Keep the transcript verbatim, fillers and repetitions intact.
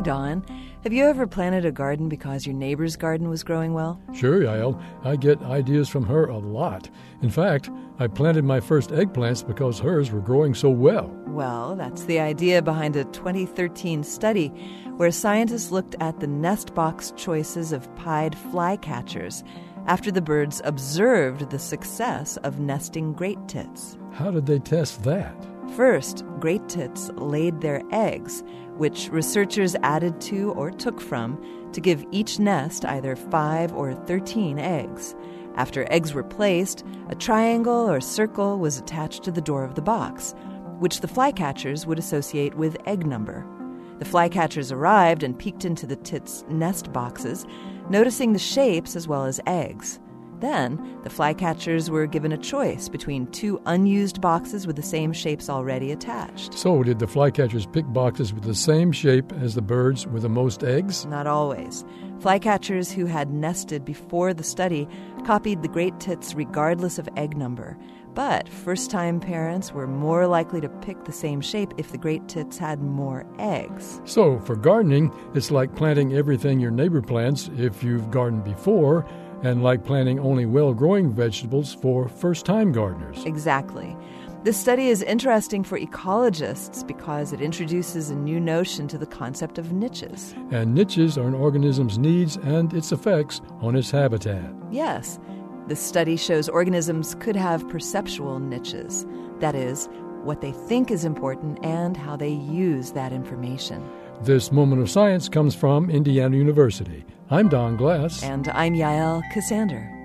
Hey, Don. Have you ever planted a garden because your neighbor's garden was growing well? Sure, Yael. I get ideas from her a lot. In fact, I planted my first eggplants because hers were growing so well. Well, that's the idea behind a twenty thirteen study where scientists looked at the nest box choices of pied flycatchers after the birds observed the success of nesting great tits. How did they test that? First, great tits laid their eggs, which researchers added to or took from to give each nest either five or thirteen eggs. After eggs were placed, a triangle or circle was attached to the door of the box, which the flycatchers would associate with egg number. The flycatchers arrived and peeked into the tits' nest boxes, noticing the shapes as well as eggs. Then, the flycatchers were given a choice between two unused boxes with the same shapes already attached. So, did the flycatchers pick boxes with the same shape as the birds with the most eggs? Not always. Flycatchers who had nested before the study copied the great tits regardless of egg number. But first-time parents were more likely to pick the same shape if the great tits had more eggs. So, for gardening, it's like planting everything your neighbor plants if you've gardened before, and like planting only well-growing vegetables for first-time gardeners. Exactly. This study is interesting for ecologists because it introduces a new notion to the concept of niches. And niches are an organism's needs and its effects on its habitat. Yes. This study shows organisms could have perceptual niches. That is, what they think is important and how they use that information. This Moment of Science comes from Indiana University. I'm Don Glass. And I'm Yael Cassander.